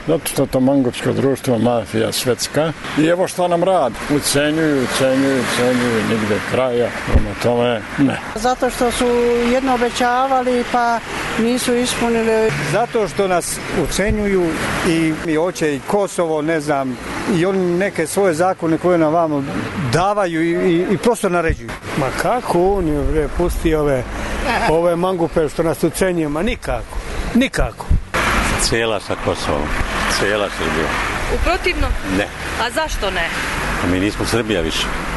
Zato što to mangupsko društvo, mafija svetska. I evo što nam radi. Ucenjuju, nigde kraja. Prema tome, ne. Zato što su jedno obećavali pa nisu ispunili. Zato što nas ucenjuju i hoće i Kosovo, ne znam, i oni neke svoje zakone koje nam vamo davaju i prosto naređuju. Ma kako Uniju, bre, pusti ove mangupe što nas ucenjuju, ma nikako. Cijela sa Kosovom, cijela Srbija. U protivnom? Ne. A zašto ne? Mi nismo Srbija više.